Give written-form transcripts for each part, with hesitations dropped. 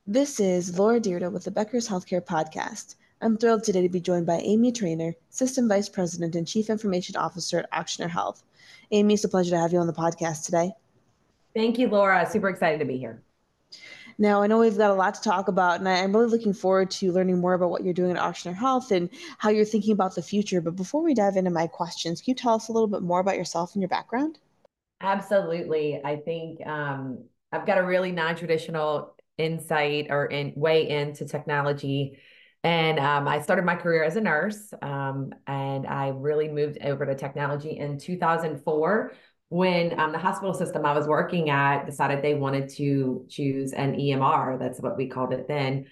This is Laura Dyrda with the Becker's Healthcare Podcast. I'm thrilled today to be joined by Amy Trainer, System Vice President and Chief Information Officer at Ochsner Health. Amy, it's a pleasure to have you on the podcast today. Thank you, Laura. Super excited to be here. Now, I know we've got a lot to talk about, and I'm really looking forward to learning more about what you're doing at Ochsner Health and how you're thinking about the future. But before we dive into my questions, can you tell us a little bit more about yourself and your background? Absolutely. I think I've got a really non-traditional insight or way into technology. And I started my career as a nurse, and I really moved over to technology in 2004 when the hospital system I was working at decided they wanted to choose an EMR. That's what we called it then.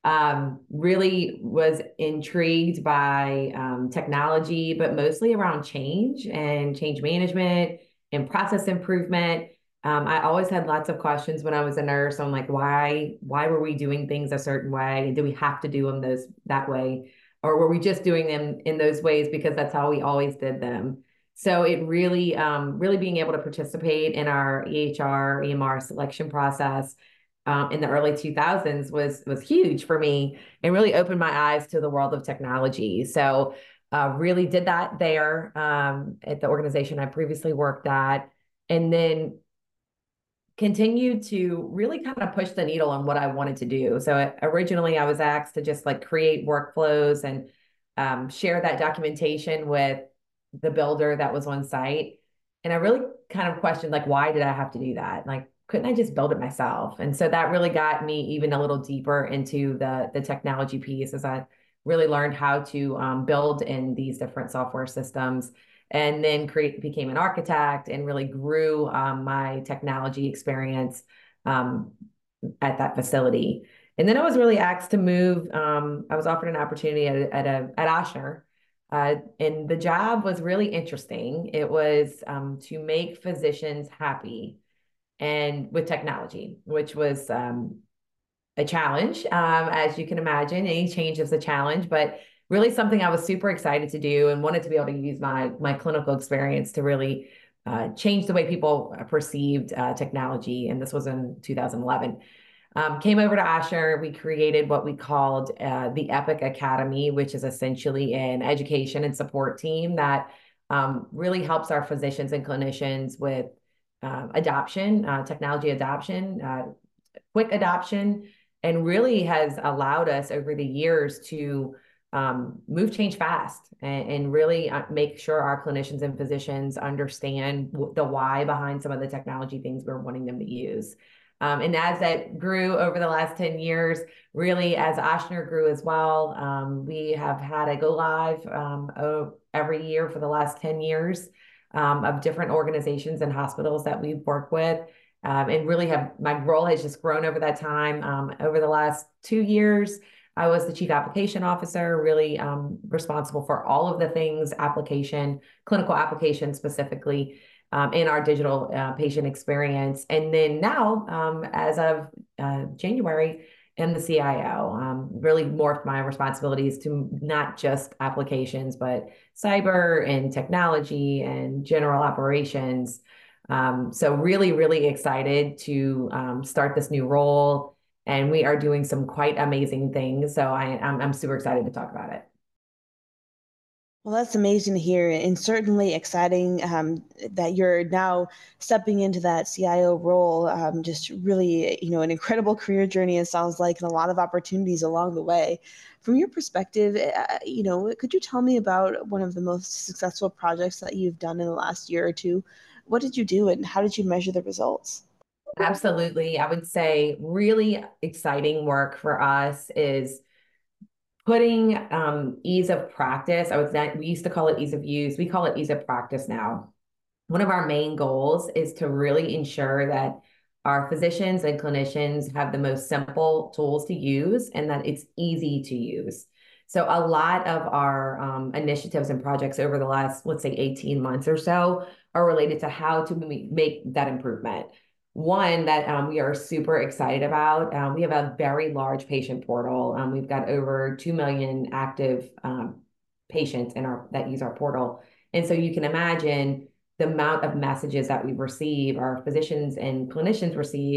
Really was intrigued by technology, but mostly around change and change management and process improvement. I always had lots of questions when I was a nurse on like why were we doing things a certain way, and do we have to do them that way, or were we just doing them in those ways because that's how we always did them? So it really being able to participate in our EHR EMR selection process in the early 2000s was huge for me and really opened my eyes to the world of technology. So really did that there at the organization I previously worked at, and then continued to really kind of push the needle on what I wanted to do. So originally I was asked to just like create workflows and share that documentation with the builder that was on site. And I really kind of questioned like, why did I have to do that? Like, couldn't I just build it myself? And so that really got me even a little deeper into the technology piece as I really learned how to build in these different software systems, and then became an architect and really grew my technology experience um, at that facility. And then I was really asked to move. I was offered an opportunity at Ochsner, and the job was really interesting. It was to make physicians happy and with technology, which was a challenge. As you can imagine, any change is a challenge, but really something I was super excited to do and wanted to be able to use my clinical experience to really change the way people perceived technology. And this was in 2011. Came over to Ochsner. We created what we called the Epic Academy, which is essentially an education and support team that really helps our physicians and clinicians with adoption, technology adoption, quick adoption, and really has allowed us over the years to move change fast and really make sure our clinicians and physicians understand the why behind some of the technology things we're wanting them to use. And as that grew over the last 10 years, really as Ochsner grew as well, we have had a go live every year for the last 10 years of different organizations and hospitals that we've worked with. And really have my role has just grown over that time. Over the last 2 years, I was the chief application officer, really responsible for all of the things application, clinical application specifically in our digital patient experience. And then now, as of January, am the CIO. Really morphed my responsibilities to not just applications, but cyber and technology and general operations. So really, really excited to start this new role, and we are doing some quite amazing things. So I'm super excited to talk about it. Well, that's amazing to hear, and certainly exciting that you're now stepping into that CIO role. Just really, an incredible career journey. It sounds like, and a lot of opportunities along the way. From your perspective, could you tell me about one of the most successful projects that you've done in the last year or two? What did you do, and how did you measure the results? Absolutely. I would say really exciting work for us is putting ease of practice. I would say we used to call it ease of use. We call it ease of practice now. One of our main goals is to really ensure that our physicians and clinicians have the most simple tools to use and that it's easy to use. So a lot of our initiatives and projects over the last, let's say, 18 months or so are related to how to make that improvement. One that we are super excited about, we have a very large patient portal. We've got over 2 million active patients that use our portal. And so you can imagine the amount of messages that we receive, our physicians and clinicians receive,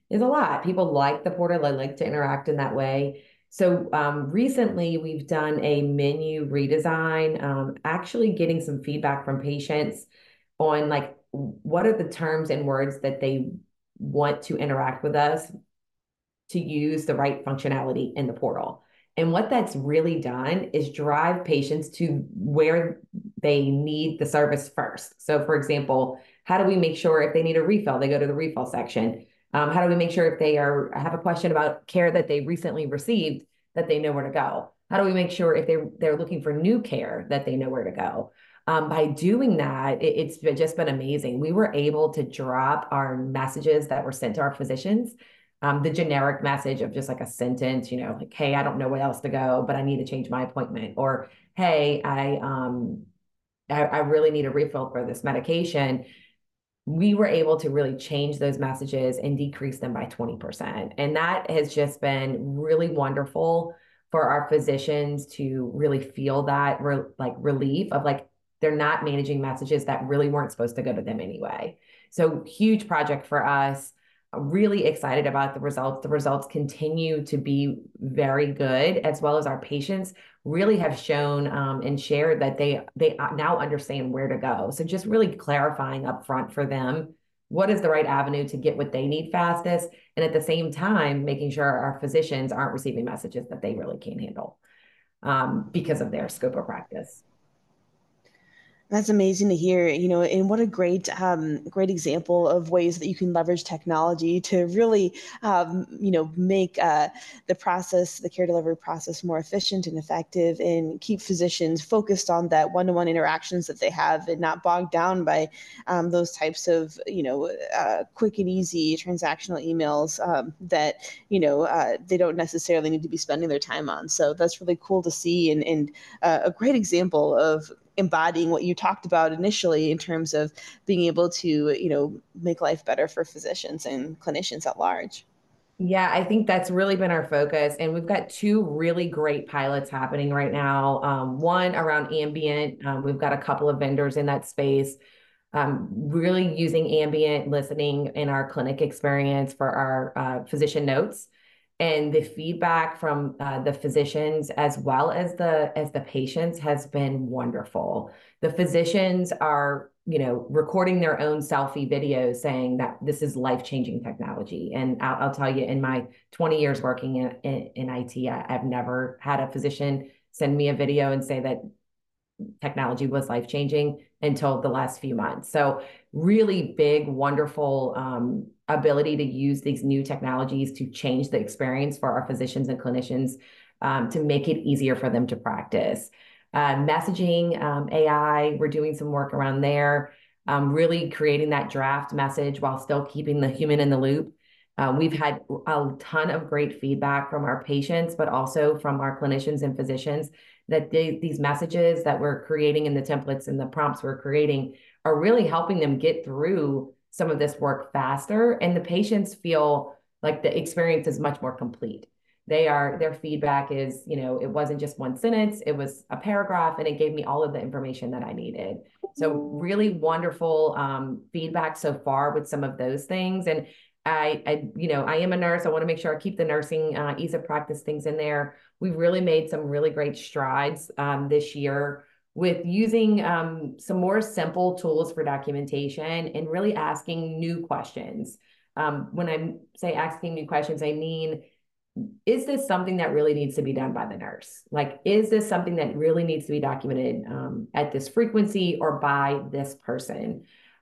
is a lot. People like the portal, they like to interact in that way. So recently, we've done a menu redesign, actually getting some feedback from patients on like what are the terms and words that they want to interact with us to use the right functionality in the portal. And what that's really done is drive patients to where they need the service first. So, for example, how do we make sure if they need a refill, they go to the refill section? How do we make sure if they have a question about care that they recently received that they know where to go? How do we make sure if they're looking for new care that they know where to go? By doing that, it's just been amazing. We were able to drop our messages that were sent to our physicians, the generic message of just like a sentence, like, hey, I don't know where else to go, but I need to change my appointment. Or, hey, I really need a refill for this medication. We were able to really change those messages and decrease them by 20%. And that has just been really wonderful for our physicians to really feel that like relief of like they're not managing messages that really weren't supposed to go to them anyway. So huge project for us. Really excited about the results. The results continue to be very good, as well as our patients really have shown and shared that they now understand where to go. So just really clarifying up front for them what is the right avenue to get what they need fastest, and at the same time making sure our physicians aren't receiving messages that they really can't handle because of their scope of practice. That's amazing to hear, and what a great example of ways that you can leverage technology to really, make the care delivery process more efficient and effective, and keep physicians focused on that one-to-one interactions that they have, and not bogged down by those types of, quick and easy transactional emails that, they don't necessarily need to be spending their time on. So that's really cool to see, and a great example of embodying what you talked about initially in terms of being able to, make life better for physicians and clinicians at large. Yeah, I think that's really been our focus. And we've got two really great pilots happening right now. One around ambient. We've got a couple of vendors in that space, really using ambient listening in our clinic experience for our physician notes. And the feedback from the physicians as well as the patients has been wonderful. The physicians are, recording their own selfie videos saying that this is life-changing technology. And I'll tell you, in my 20 years working in IT, I've never had a physician send me a video and say that technology was life-changing until the last few months. So really big, wonderful ability to use these new technologies to change the experience for our physicians and clinicians, to make it easier for them to practice. Messaging, AI, we're doing some work around there, really creating that draft message while still keeping the human in the loop. We've had a ton of great feedback from our patients, but also from our clinicians and physicians that these messages that we're creating in the templates and the prompts we're creating are really helping them get through some of this work faster. And the patients feel like the experience is much more complete. Their feedback is, it wasn't just one sentence, it was a paragraph, and it gave me all of the information that I needed. So really wonderful feedback so far with some of those things. And I am a nurse. I want to make sure I keep the nursing ease of practice things in there. We've really made some really great strides this year with using some more simple tools for documentation and really asking new questions. When I say asking new questions, I mean, is this something that really needs to be done by the nurse? Like, is this something that really needs to be documented at this frequency or by this person?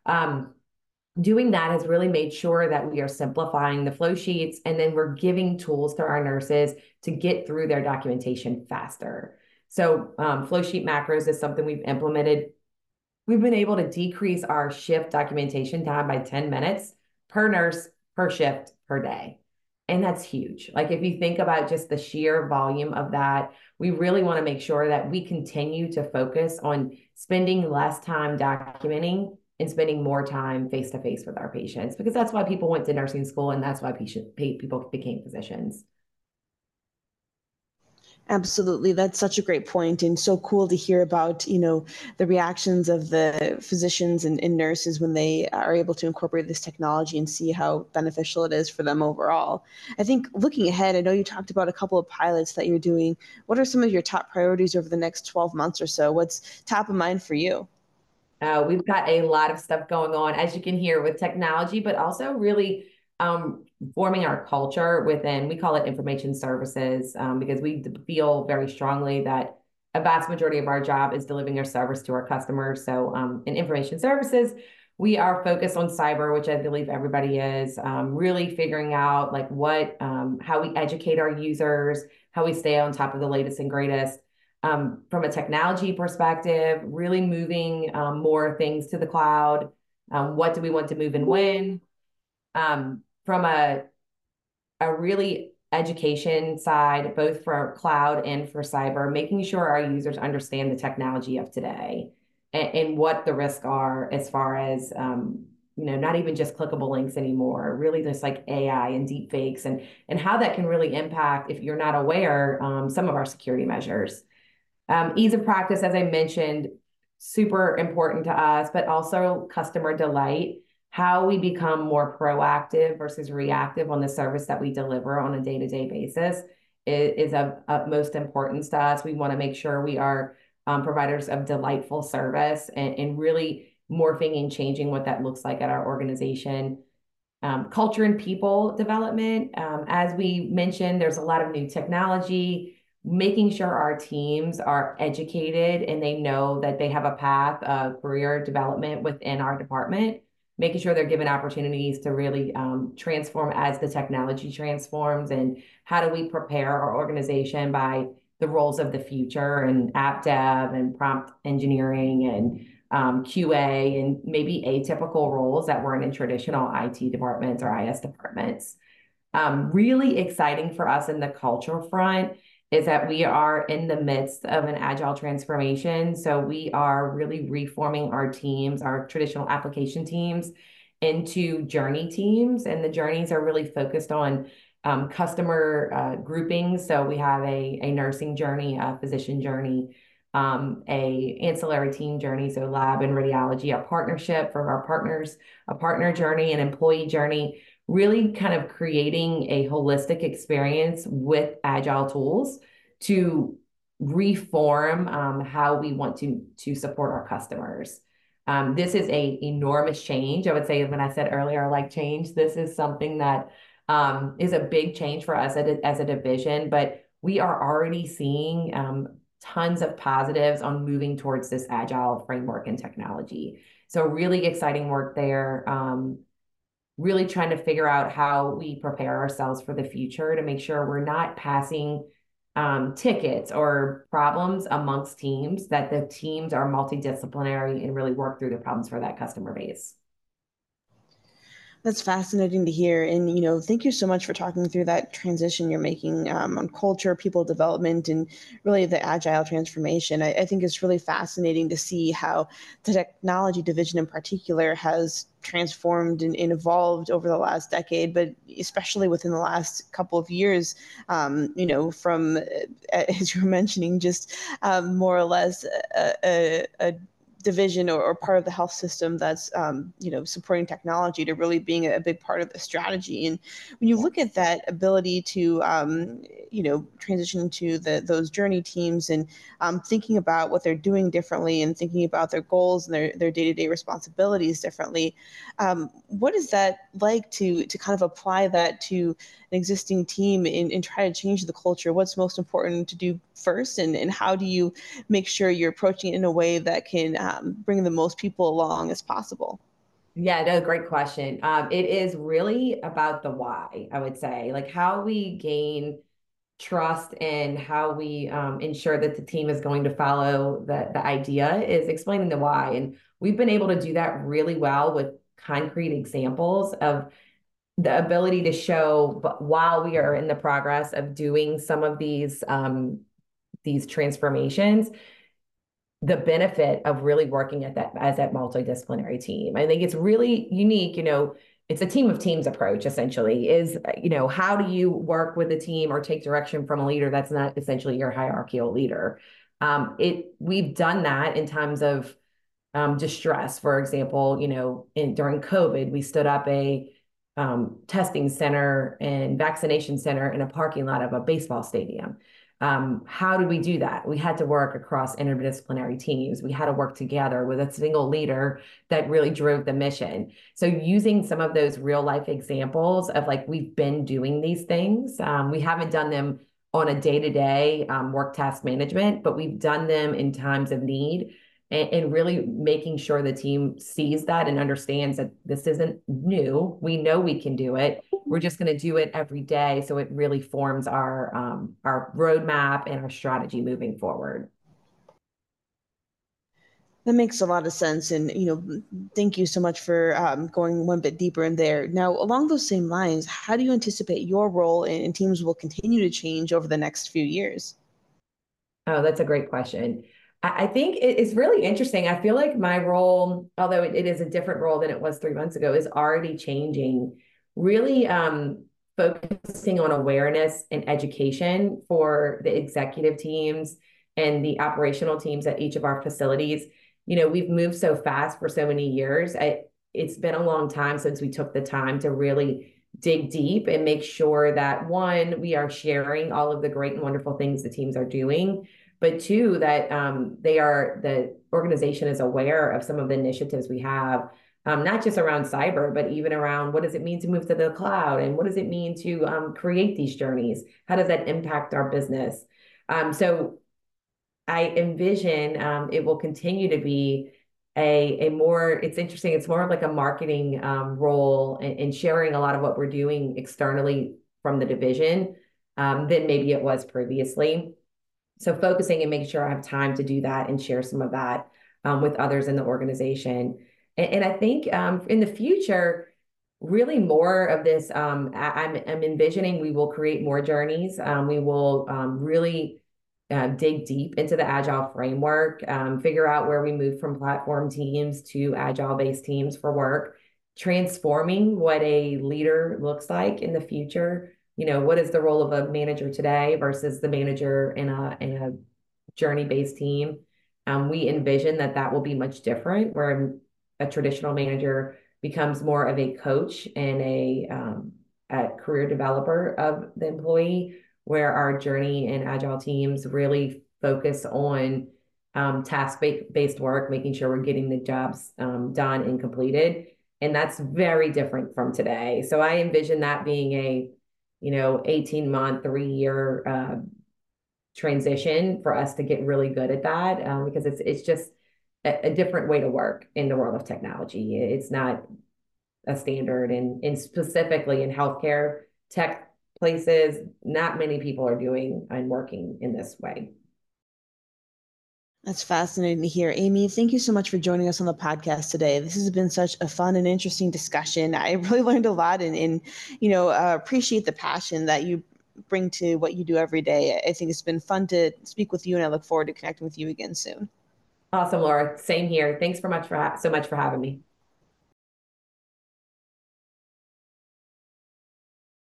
Doing that has really made sure that we are simplifying the flow sheets, and then we're giving tools to our nurses to get through their documentation faster. So flow sheet macros is something we've implemented. We've been able to decrease our shift documentation time by 10 minutes per nurse, per shift, per day. And that's huge. Like, if you think about just the sheer volume of that, we really want to make sure that we continue to focus on spending less time documenting and spending more time face to face with our patients, because that's why people went to nursing school and that's why people became physicians. Absolutely. That's such a great point, and so cool to hear about, the reactions of the physicians and nurses when they are able to incorporate this technology and see how beneficial it is for them overall. I think looking ahead, I know you talked about a couple of pilots that you're doing. What are some of your top priorities over the next 12 months or so? What's top of mind for you? We've got a lot of stuff going on, as you can hear, with technology, but also really um, forming our culture within, we call it information services, because we feel very strongly that a vast majority of our job is delivering our service to our customers. So in information services, we are focused on cyber, which I believe everybody is, really figuring out like how we educate our users, how we stay on top of the latest and greatest from a technology perspective, really moving more things to the cloud. What do we want to move and when? From a really education side, both for cloud and for cyber, making sure our users understand the technology of today and what the risks are as far as not even just clickable links anymore, really just like AI and deep fakes and how that can really impact, if you're not aware, some of our security measures. Ease of practice, as I mentioned, super important to us, but also customer delight, how we become more proactive versus reactive on the service that we deliver on a day-to-day basis is of utmost importance to us. We want to make sure we are providers of delightful service and really morphing and changing what that looks like at our organization. Culture and people development. As we mentioned, there's a lot of new technology, making sure our teams are educated and they know that they have a path of career development within our department, making sure they're given opportunities to really transform as the technology transforms, and how do we prepare our organization by the roles of the future and app dev and prompt engineering and QA and maybe atypical roles that weren't in traditional IT departments or IS departments. Really exciting for us in the culture front is that we are in the midst of an agile transformation. So we are really reforming our teams, our traditional application teams, into journey teams. And the journeys are really focused on customer groupings. So we have a nursing journey, a physician journey, a ancillary team journey, so lab and radiology, a partnership for our partners, a partner journey, an employee journey, really kind of creating a holistic experience with agile tools to reform how we want to support our customers. This is a enormous change. I would say, when I said earlier, like change, this is something that is a big change for us as a division, but we are already seeing tons of positives on moving towards this agile framework and technology. So really exciting work there. Really trying to figure out how we prepare ourselves for the future to make sure we're not passing tickets or problems amongst teams, that the teams are multidisciplinary and really work through the problems for that customer base. That's fascinating to hear. And, thank you so much for talking through that transition you're making on culture, people development, and really the agile transformation. I think it's really fascinating to see how the technology division in particular has transformed and evolved over the last decade, but especially within the last couple of years, from, as you were mentioning, just more or less a division or part of the health system that's supporting technology to really being a big part of the strategy. And when you look at that ability to transition into those journey teams and thinking about what they're doing differently and thinking about their goals and their day-to-day responsibilities differently, what is that like to kind of apply that to an existing team and try to change the culture? What's most important to do first, and how do you make sure you're approaching it in a way that can bring the most people along as possible? Yeah, no, great question. It is really about the why, I would say, like how we gain trust and how we ensure that the team is going to follow the idea is explaining the why. And we've been able to do that really well with concrete examples of the ability to show, but while we are in the progress of doing some of these transformations, the benefit of really working at that as that multidisciplinary team. I think it's really unique. it's a team of teams approach essentially is, how do you work with a team or take direction from a leader that's not essentially your hierarchical leader? We've done that in times of distress. For example, during COVID, we stood up a testing center and vaccination center in a parking lot of a baseball stadium. How did we do that? We had to work across interdisciplinary teams. We had to work together with a single leader that really drove the mission. So using some of those real life examples of like, we've been doing these things. We haven't done them on a day-to-day work task management, but we've done them in times of need and really making sure the team sees that and understands that this isn't new. We know we can do it. We're just going to do it every day. So it really forms our roadmap and our strategy moving forward. That makes a lot of sense. And, thank you so much for going one bit deeper in there. Now, along those same lines, how do you anticipate your role in teams will continue to change over the next few years? Oh, that's a great question. I think it's really interesting. I feel like my role, although it is a different role than it was 3 months ago, is already changing, really focusing on awareness and education for the executive teams and the operational teams at each of our facilities. We've moved so fast for so many years. It's been a long time since we took the time to really dig deep and make sure that one, we are sharing all of the great and wonderful things the teams are doing, but two, that the organization is aware of some of the initiatives we have, not just around cyber, but even around what does it mean to move to the cloud and what does it mean to create these journeys? How does that impact our business? So I envision it will continue to be a more, it's interesting, it's more of like a marketing role and sharing a lot of what we're doing externally from the division than maybe it was previously. So focusing and making sure I have time to do that and share some of that with others in the organization. And I think in the future, really more of this, I'm envisioning we will create more journeys. We will really dig deep into the Agile framework, figure out where we move from platform teams to Agile-based teams for work, transforming what a leader looks like in the future. What is the role of a manager today versus the manager in a journey-based team? We envision that will be much different, where a traditional manager becomes more of a coach and a career developer of the employee, where our journey and agile teams really focus on task-based work, making sure we're getting the jobs done and completed. And that's very different from today. So I envision that being a 18-month, 3-year transition for us to get really good at that, because it's just a different way to work in the world of technology. It's not a standard, and specifically in healthcare tech places, not many people are doing and working in this way. That's fascinating to hear. Amy, thank you so much for joining us on the podcast today. This has been such a fun and interesting discussion. I really learned a lot and appreciate the passion that you bring to what you do every day. I think it's been fun to speak with you, and I look forward to connecting with you again soon. Awesome, Laura. Same here. Thanks so much for having me.